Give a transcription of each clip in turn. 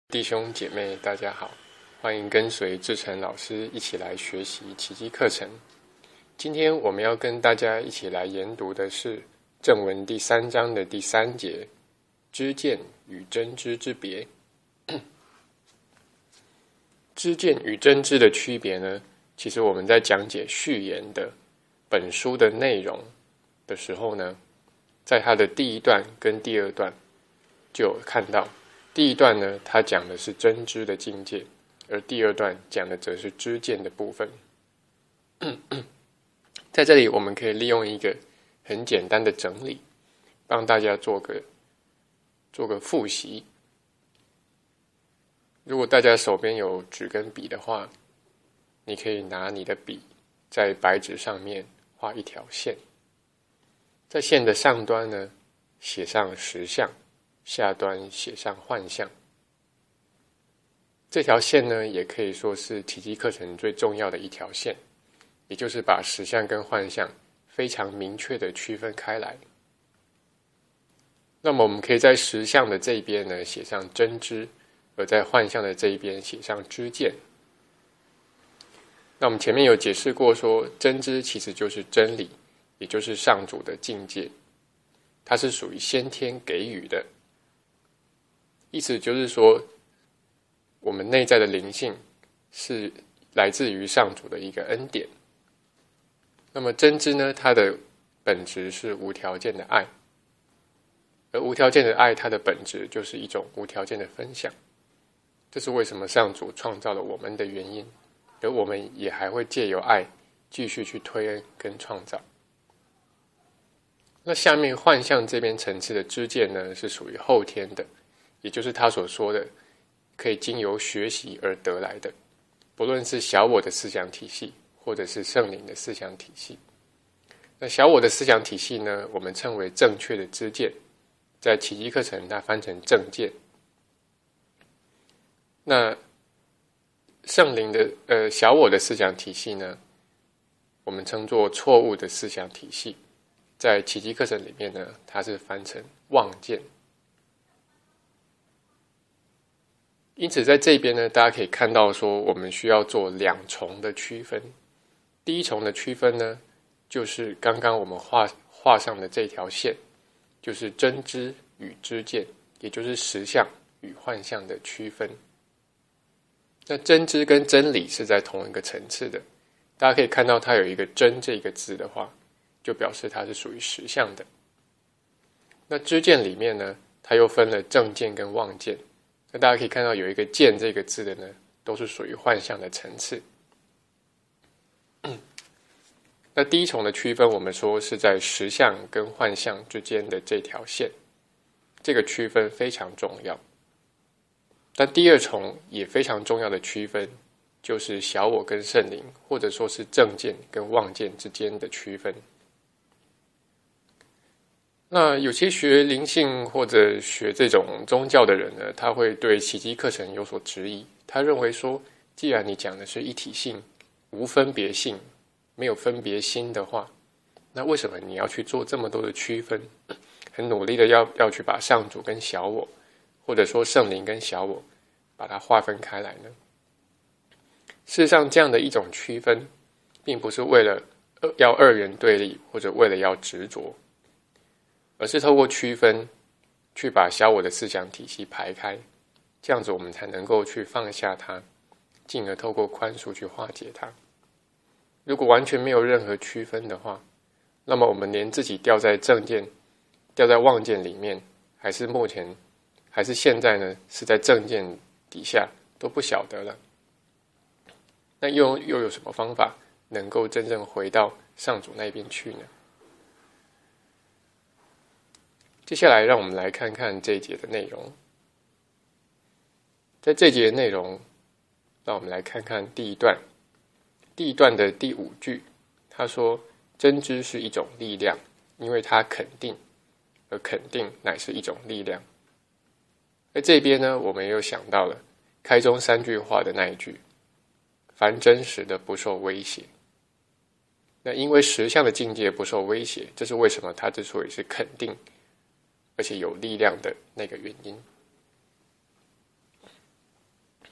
弟兄姐妹，大家好，欢迎跟随志成老师一起来学习奇迹课程。今天我们要跟大家一起来研读的是正文第3章的第3节，知见与真知之别。知见与真知的区别呢，其实我们在讲解序言的本书的内容的时候呢，在它的第一段跟第二段就有看到。第一段呢，它讲的是真知的境界，而第二段讲的则是知见的部分。在这里，我们可以利用一个很简单的整理，帮大家做个复习。如果大家手边有纸跟笔的话，你可以拿你的笔在白纸上面画一条线，在线的上端呢，写上实相，下端写上幻象。这条线呢，也可以说是奇迹课程最重要的一条线，也就是把实相跟幻象非常明确的区分开来。那么我们可以在实相的这一边呢写上真知，而在幻象的这一边写上知见。那我们前面有解释过说，真知其实就是真理，也就是上主的境界，它是属于先天给予的。意思就是说，我们内在的灵性是来自于上主的一个恩典。那么真知呢，它的本质是无条件的爱，而无条件的爱，它的本质就是一种无条件的分享。这是为什么上主创造了我们的原因，而我们也还会借由爱继续去推恩跟创造。那下面幻象这边层次的知见呢，是属于后天的，也就是他所说的可以经由学习而得来的，不论是小我的思想体系，或者是圣灵的思想体系。那小我的思想体系呢，我们称为正确的知见，在奇迹课程它翻成正见。那圣灵的小我的思想体系呢，我们称作错误的思想体系，在奇迹课程里面呢，它是翻成妄见。因此在这边呢，大家可以看到说，我们需要做2重的区分。第一重的区分呢，就是刚刚我们画上的这条线，就是真知与知见，也就是实相与幻象的区分。那真知跟真理是在同一个层次的，大家可以看到它有一个真这个字的话，就表示它是属于实相的。那知见里面呢，它又分了正见跟妄见。那大家可以看到有一个见这个字的呢，都是属于幻象的层次。那第一重的区分，我们说是在实相跟幻象之间的这条线，这个区分非常重要。但第二重也非常重要的区分，就是小我跟圣灵，或者说是正见跟妄见之间的区分。那有些学灵性或者学这种宗教的人呢，他会对奇迹课程有所质疑。他认为说，既然你讲的是一体性、无分别性、没有分别心的话，那为什么你要去做这么多的区分，很努力的要去把上主跟小我，或者说圣灵跟小我，把它划分开来呢？事实上，这样的一种区分，并不是为了要二元对立，或者为了要执着，而是透过区分，去把小我的思想体系排开，这样子我们才能够去放下它，进而透过宽恕去化解它。如果完全没有任何区分的话，那么我们连自己掉在正见、掉在妄见里面，还是现在呢，是在正见底下都不晓得了。那又有什么方法能够真正回到上主那边去呢？接下来让我们来看看这一节的内容。在这一节的内容，让我们来看看第一段的第5句，他说真知是一种力量，因为它肯定，而肯定乃是一种力量。在这边呢，我们也有想到了开宗3句话的那一句，凡真实的不受威胁。那因为实相的境界不受威胁，这是为什么它之所以是肯定而且有力量的那个原因。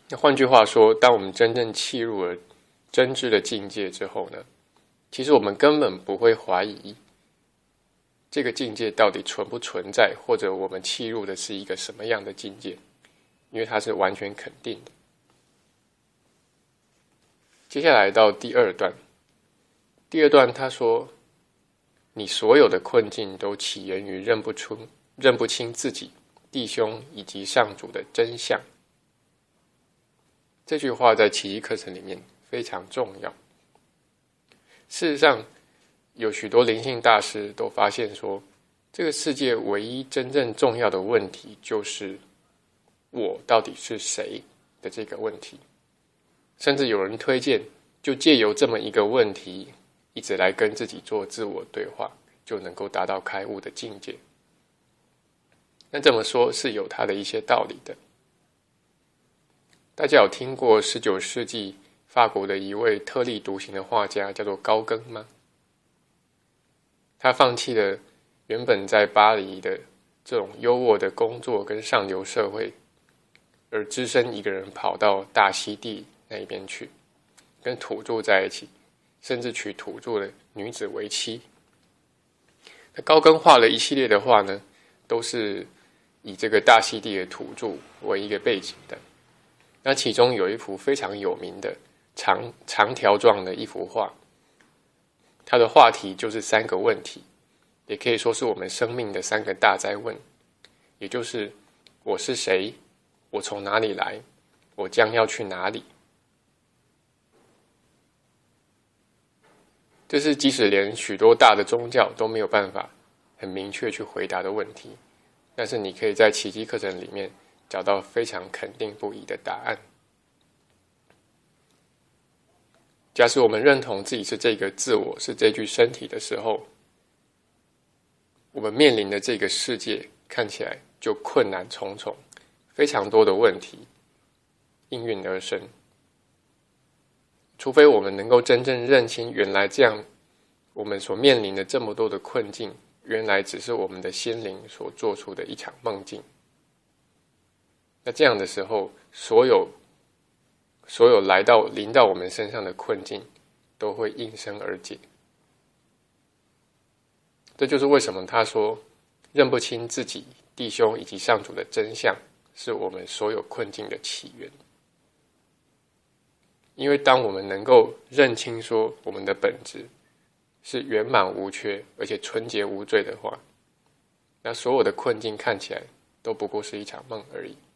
那换句话说，当我们真正契入了真知的境界之后呢，其实我们根本不会怀疑这个境界到底存不存在，或者我们契入的是一个什么样的境界，因为它是完全肯定的。接下来到第二段，他说，你所有的困境都起源于认不清自己、弟兄以及上主的真相。这句话在奇迹课程里面非常重要。事实上，有许多灵性大师都发现说，这个世界唯一真正重要的问题就是我到底是谁的这个问题。甚至有人推荐，就借由这么一个问题，一直来跟自己做自我对话，就能够达到开悟的境界。那这么说是有它的一些道理的。大家有听过19世纪法国的一位特立独行的画家叫做高更吗？他放弃了原本在巴黎的这种优渥的工作跟上流社会，而只身一个人跑到大溪地那一边去，跟土著在一起，甚至娶土著的女子为妻。那高更画了一系列的画呢，都是以这个大溪地的土著为一个背景的。那其中有一幅非常有名的长条状的一幅画，它的话题就是3个问题，也可以说是我们生命的3个大哉问，也就是我是谁，我从哪里来，我将要去哪里。这是即使连许多大的宗教都没有办法很明确去回答的问题，但是你可以在奇迹课程里面找到非常肯定不疑的答案。假使我们认同自己是这个自我，是这具身体的时候，我们面临的这个世界看起来就困难重重，非常多的问题应运而生。除非我们能够真正认清，原来这样我们所面临的这么多的困境，原来只是我们的心灵所做出的一场梦境。那这样的时候，所有临到我们身上的困境都会应声而解。这就是为什么他说认不清自己、弟兄以及上主的真相是我们所有困境的起源。因为当我们能够认清说我们的本质是圆满无缺而且纯洁无罪的话，那所有的困境看起来都不过是一场梦而已。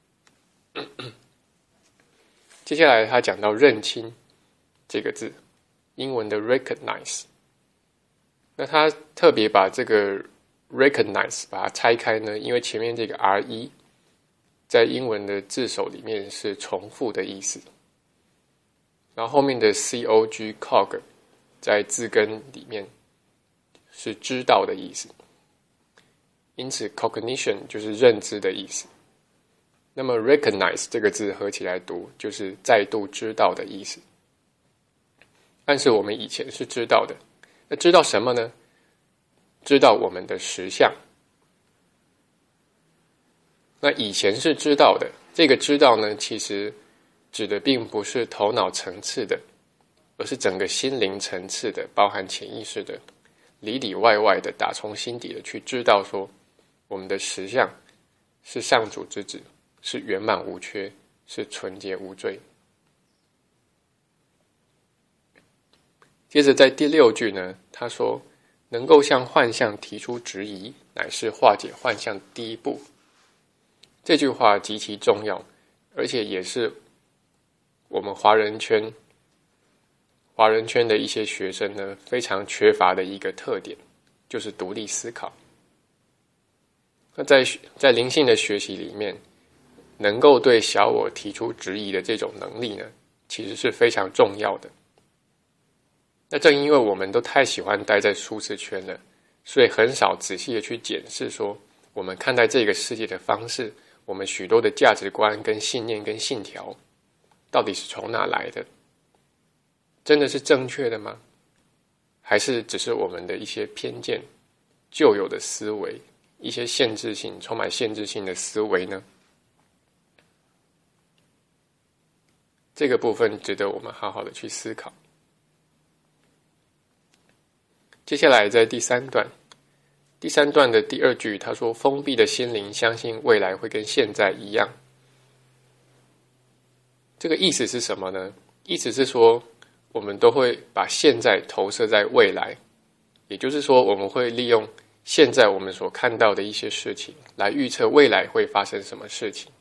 接下来他讲到认清这个字，英文的 recognize。 那他特别把这个 recognize 把它拆开呢，因为前面这个 re 在英文的字首里面是重复的意思，然后后面的 cog 在字根里面是知道的意思，因此 cognition 就是认知的意思。那么 recognize 这个字合起来读就是再度知道的意思，但是我们以前是知道的。那知道什么呢？知道我们的实相。那以前是知道的，这个知道呢，其实指的并不是头脑层次的，而是整个心灵层次的，包含潜意识的，里里外外的，打从心底的去知道说，我们的实相是上主之子，是圆满无缺，是纯洁无罪。接着在第6句呢，他说能够向幻象提出质疑，乃是化解幻象第一步。这句话极其重要，而且也是我们华人圈的一些学生呢非常缺乏的一个特点，就是独立思考。那在灵性的学习里面，能够对小我提出质疑的这种能力呢，其实是非常重要的。那正因为我们都太喜欢待在舒适圈了，所以很少仔细的去检视说，我们看待这个世界的方式，我们许多的价值观跟信念跟信条到底是从哪来的？真的是正确的吗？还是只是我们的一些偏见、旧有的思维，一些充满限制性的思维呢？ 这个部分值得我们好好的去思考。接下来在第三段的第二句，他说封闭的心灵相信未来会跟现在一样。这个意思是什么呢？意思是说我们都会把现在投射在未来，也就是说我们会利用现在我们所看到的一些事情来预测未来会发生什么事情。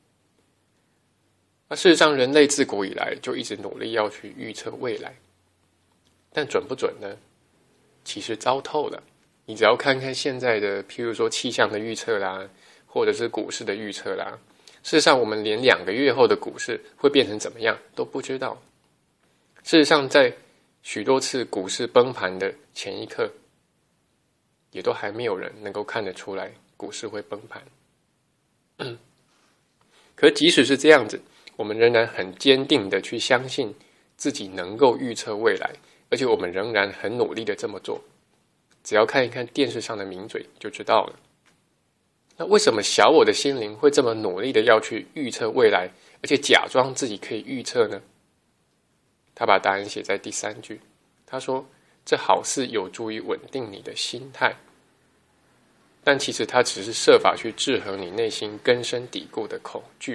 那事实上人类自古以来就一直努力要去预测未来，但准不准呢？其实糟透了。你只要看看现在的譬如说气象的预测啦，或者是股市的预测啦，事实上我们连2个月后的股市会变成怎么样都不知道。事实上在许多次股市崩盘的前一刻，也都还没有人能够看得出来股市会崩盘。可即使是这样子，我们仍然很坚定的去相信自己能够预测未来，而且我们仍然很努力的这么做。只要看一看电视上的名嘴就知道了。那为什么小我的心灵会这么努力的要去预测未来，而且假装自己可以预测呢？他把答案写在第3句，他说这好似有助于稳定你的心态，但其实它只是设法去制衡你内心根深蒂固的恐惧。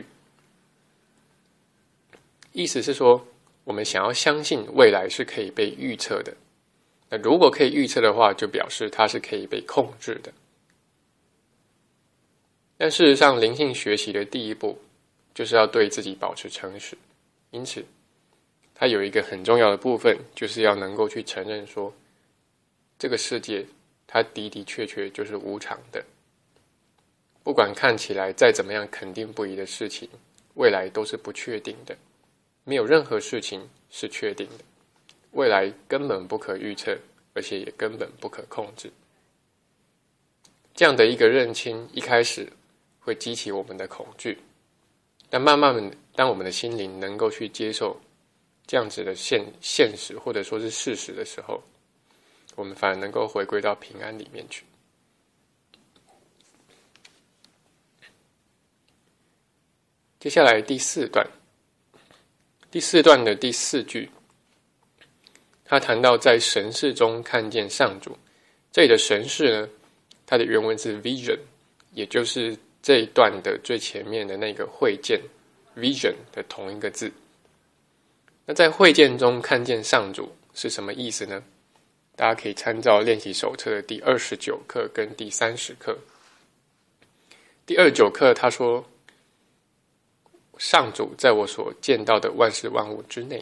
意思是说我们想要相信未来是可以被预测的，那如果可以预测的话，就表示它是可以被控制的。但事实上灵性学习的第一步就是要对自己保持诚实，因此它有一个很重要的部分，就是要能够去承认说这个世界它的的确确就是无常的，不管看起来再怎么样肯定不移的事情，未来都是不确定的，没有任何事情是确定的，未来根本不可预测，而且也根本不可控制。这样的一个认清一开始会激起我们的恐惧，但慢慢的当我们的心灵能够去接受这样子的现实或者说是事实的时候，我们反而能够回归到平安里面去。接下来第4段的第4句，他谈到在神视中看见上主。这里的神视呢，它的原文是 vision， 也就是这一段的最前面的那个会见 vision 的同一个字。那在会见中看见上主是什么意思呢？大家可以参照练习手册的第29课跟第30课。第29课他说，上主在我所见到的万事万物之内。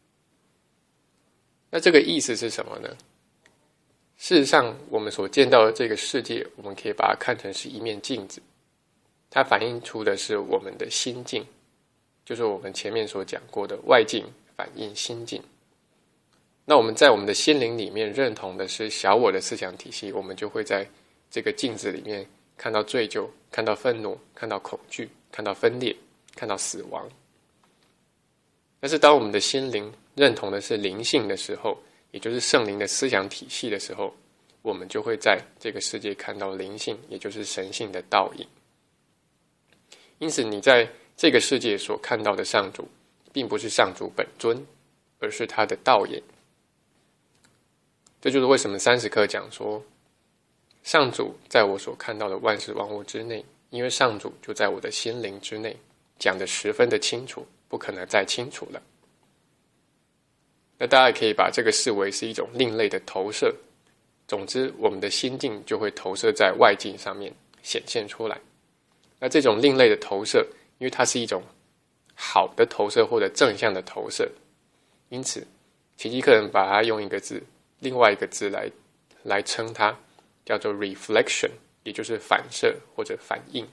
那这个意思是什么呢？事实上我们所见到的这个世界，我们可以把它看成是一面镜子，它反映出的是我们的心境，就是我们前面所讲过的外境反映心境。那我们在我们的心灵里面认同的是小我的思想体系，我们就会在这个镜子里面看到罪疚，看到愤怒，看到恐惧，看到分裂，看到死亡。但是当我们的心灵认同的是灵性的时候，也就是圣灵的思想体系的时候，我们就会在这个世界看到灵性，也就是神性的倒影。因此你在这个世界所看到的上主并不是上主本尊，而是他的倒影。这就是为什么30课讲说上主在我所看到的万事万物之内，因为上主就在我的心灵之内，讲得十分的清楚，不可能再清楚了。那大家也可以把这个视为是一种另类的投射，总之我们的心境就会投射在外境上面显现出来。那这种另类的投射，因为它是一种好的投射或者正向的投射，因此奇迹课人把它用另外一个字来称它，叫做 reflection， 也就是反射或者反应。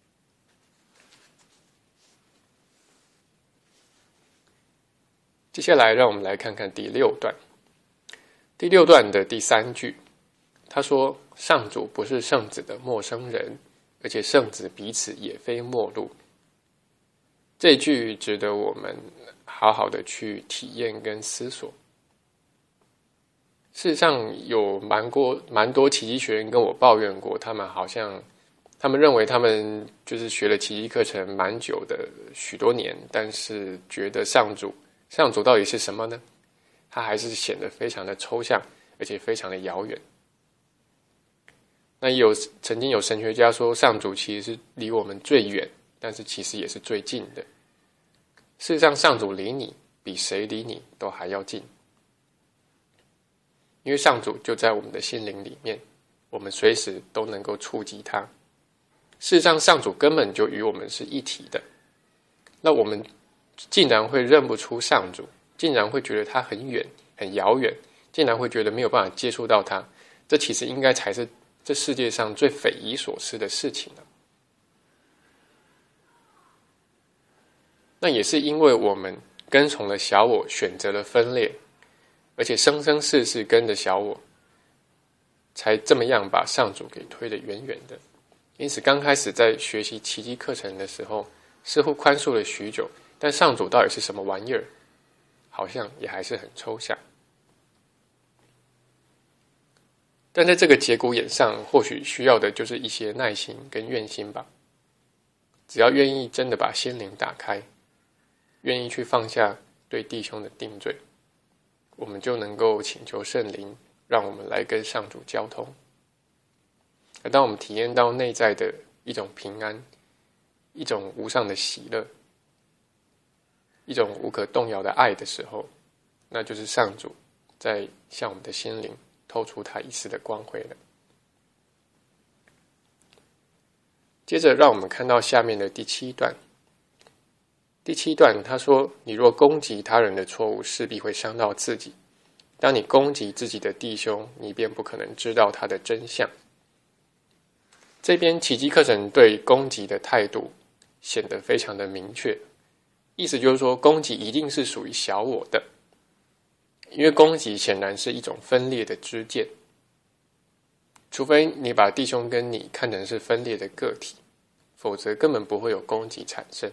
接下来让我们来看看第6段。第6段的第3句，他说上主不是圣子的陌生人，而且圣子彼此也非陌路。这句值得我们好好的去体验跟思索。事实上有蛮多奇迹学员跟我抱怨过，他们好像他们认为他们就是学了奇迹课程蛮久的许多年，但是觉得上主到底是什么呢？它还是显得非常的抽象，而且非常的遥远。那曾经有神学家说，上主其实是离我们最远，但是其实也是最近的。事实上，上主离你比谁离你都还要近，因为上主就在我们的心灵里面，我们随时都能够触及他。事实上，上主根本就与我们是一体的。那我们竟然会认不出上主，竟然会觉得他很远、很遥远，竟然会觉得没有办法接触到他，这其实应该才是这世界上最匪夷所思的事情了。那也是因为我们跟从了小我，选择了分裂，而且生生世世跟着小我，才这么样把上主给推得远远的。因此刚开始在学习奇迹课程的时候，似乎宽恕了许久，但上主到底是什么玩意儿，好像也还是很抽象。但在这个节骨眼上，或许需要的就是一些耐心跟愿心吧。只要愿意真的把心灵打开，愿意去放下对弟兄的定罪，我们就能够请求圣灵，让我们来跟上主交通。而当我们体验到内在的一种平安，一种无上的喜乐，一种无可动摇的爱的时候，那就是上主在向我们的心灵透出他一丝的光辉了。接着让我们看到下面的第7段。第7段他说，你若攻击他人的错误，势必会伤到自己。当你攻击自己的弟兄，你便不可能知道他的真相。这边奇迹课程对攻击的态度显得非常的明确，意思就是说，攻击一定是属于小我的，因为攻击显然是一种分裂的知见，除非你把弟兄跟你看成是分裂的个体，否则根本不会有攻击产生。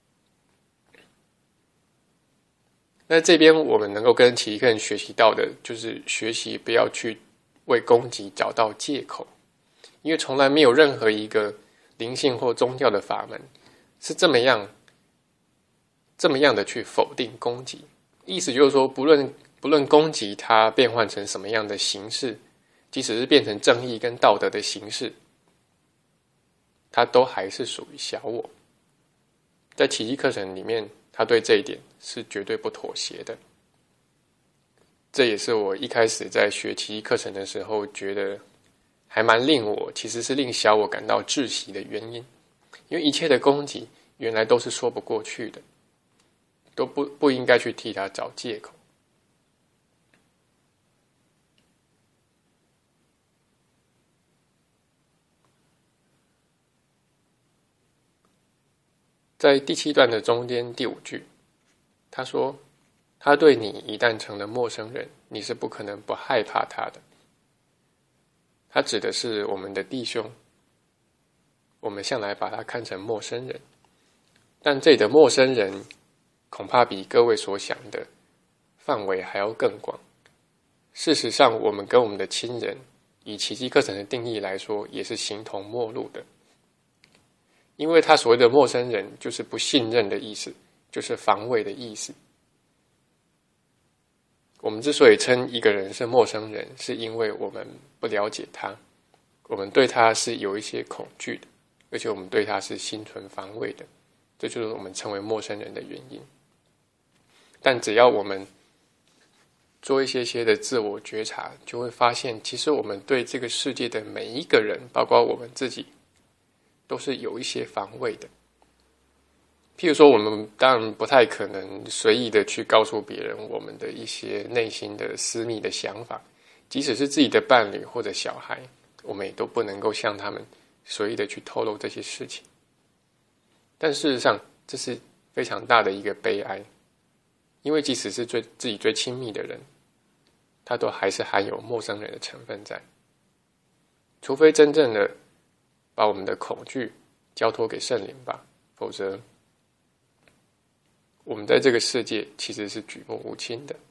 那这边我们能够跟奇迹课程学习到的，就是学习不要去为攻击找到借口，因为从来没有任何一个灵性或宗教的法门是这么样的去否定攻击。意思就是说，不论攻击它变换成什么样的形式，即使是变成正义跟道德的形式，它都还是属于小我。在奇迹课程里面，他对这一点是绝对不妥协的。这也是我一开始在学奇迹课程的时候觉得还蛮其实是令小我感到窒息的原因，因为一切的攻击原来都是说不过去的，都不应该去替他找借口。在第7段的中间第5句，他说，他对你一旦成了陌生人，你是不可能不害怕他的。他指的是我们的弟兄，我们向来把他看成陌生人，但这里的陌生人恐怕比各位所想的范围还要更广。事实上，我们跟我们的亲人，以奇迹课程的定义来说，也是形同陌路的。因为他所谓的陌生人，就是不信任的意思，就是防卫的意思。我们之所以称一个人是陌生人，是因为我们不了解他，我们对他是有一些恐惧的，而且我们对他是心存防卫的，这就是我们称为陌生人的原因。但只要我们做一些的自我觉察，就会发现，其实我们对这个世界的每一个人，包括我们自己，都是有一些防卫的。譬如说，我们当然不太可能随意的去告诉别人我们的一些内心的私密的想法，即使是自己的伴侣或者小孩，我们也都不能够向他们随意的去透露这些事情。但事实上，这是非常大的一个悲哀，因为即使是自己最亲密的人，他都还是含有陌生人的成分在。除非真正的把我们的恐惧交托给圣灵吧，否则我们在这个世界其实是举目无亲的。